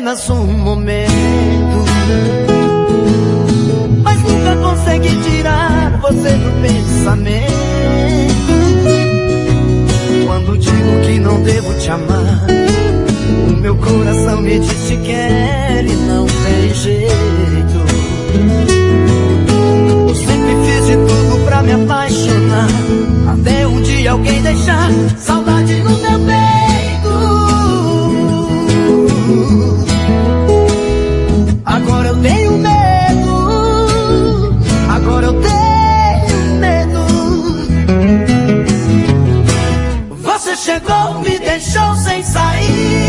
apenas um momento, mas nunca consegui tirar você do pensamento. Quando digo que não devo te amar, o meu coração me diz que quer e não tem jeito. Eu sempre fiz de tudo pra me apaixonar, até um dia alguém deixar saudade no meu peito. Agora eu tenho medo, agora eu tenho medo. Você chegou, me deixou sem saída,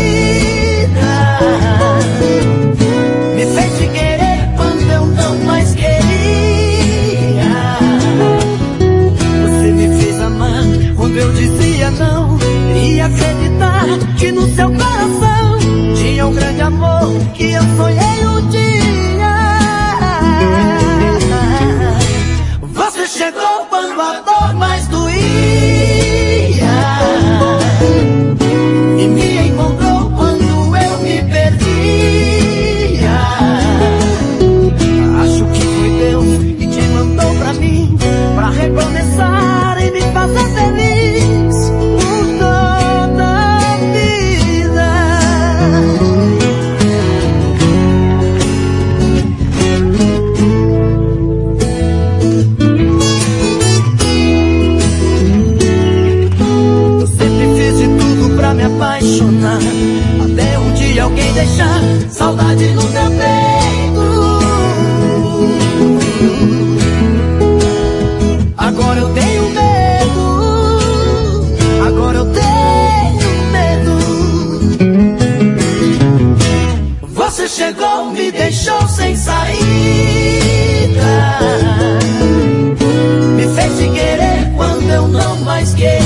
me fez te querer quando eu não mais queria. Você me fez amar quando eu dizia não, e acreditar que no seu coração tinha um grande amor que eu sonhei um dia. Você chegou quando a dor mais doía e me encontrou quando eu me perdia. Acho que foi Deus que te mandou pra mim, pra recomeçar e me fazer feliz por toda a vida. Eu sempre fiz de tudo pra me apaixonar, até um dia alguém deixar saudade no meu peito. Agora eu tenho medo, agora eu tenho medo. Você chegou, me deixou sem saída, me fez te querer quando eu não mais queria.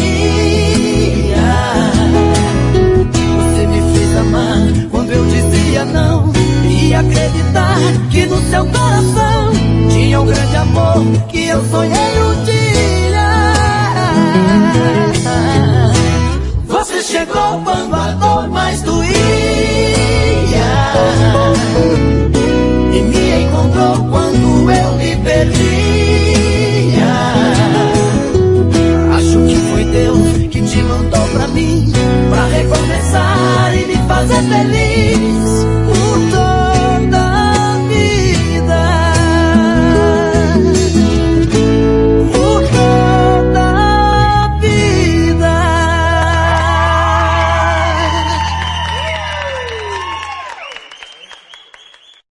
Você me fez amar quando eu dizia não, e acreditar que no seu coração tinha um grande amor que eu sonhei